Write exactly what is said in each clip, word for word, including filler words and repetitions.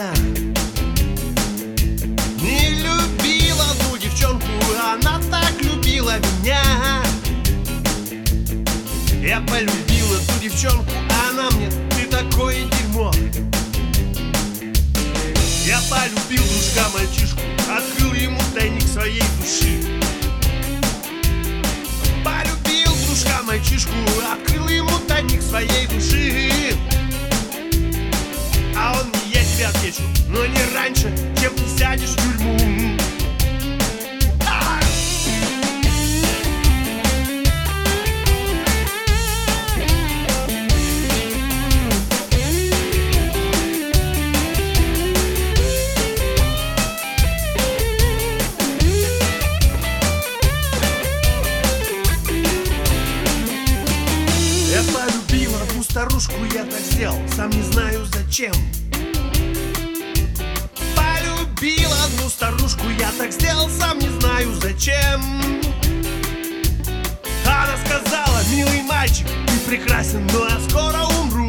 меня. Не любила одну девчонку, она так любила меня. Я полюбил эту девчонку, она мне: ты такое дерьмо. Я полюбил дружка мальчишку, открыл ему тайник своей души. Полюбил дружка мальчишку, открыл ему тайник своей души. А он мне: я тебе отвечу, но не раньше, чем ты сядешь в тюрьму. А! Я полюбил одну старушку, я так сделал, сам не знаю зачем. Полюбил одну старушку, я так сделал, сам не знаю зачем. Она сказала: милый мальчик, ты прекрасен, но я скоро умру.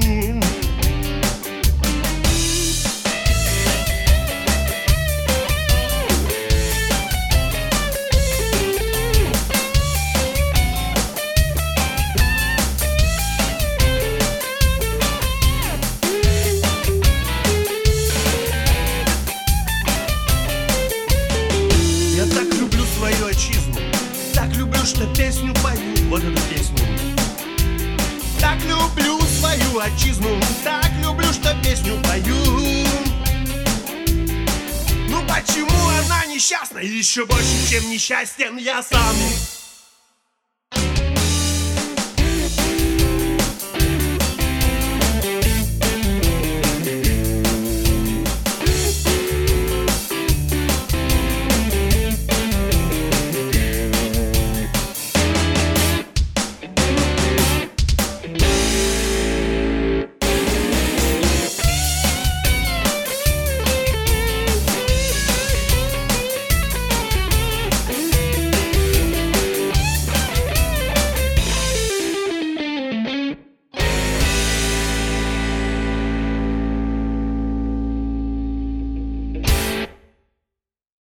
Так люблю, что песню пою, вот эту песню. Так люблю свою отчизну, так люблю, что песню пою. Ну почему она несчастна? Еще больше, чем несчастен я сам.